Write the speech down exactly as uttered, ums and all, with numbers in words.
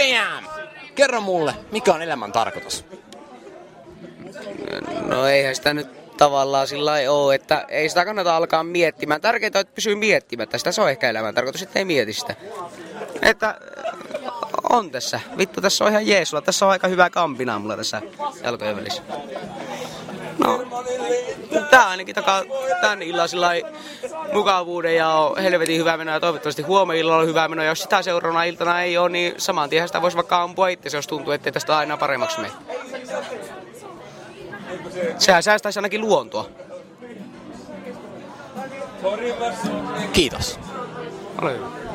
Damn! Kerro mulle, mikä on elämän tarkoitus? No eihän sitä nyt tavallaan sillä lailla ole, että ei sitä kannata alkaa miettimään. Tärkeintä on, että pysyy miettimättä. Sitä se on ehkä elämän tarkoitus, että ei mieti sitä. Että on tässä. Vittu, tässä on ihan jeesulla. Tässä on aika hyvä kampina mulla tässä jalkojen välissä. No, tää ainakin takaa tän illan sillä mukavuuden ja on helvetin hyvä meno ja toivottavasti huomenna illalla on hyvä meno. Ja jos sitä seuraavana iltana ei ole, niin saman tien sitä voisi vaikka ampua itse, jos tuntuu, ettei tästä aina paremmaksi mene. Sehän säästäisi ainakin luontoa. Kiitos. Ole hyvä.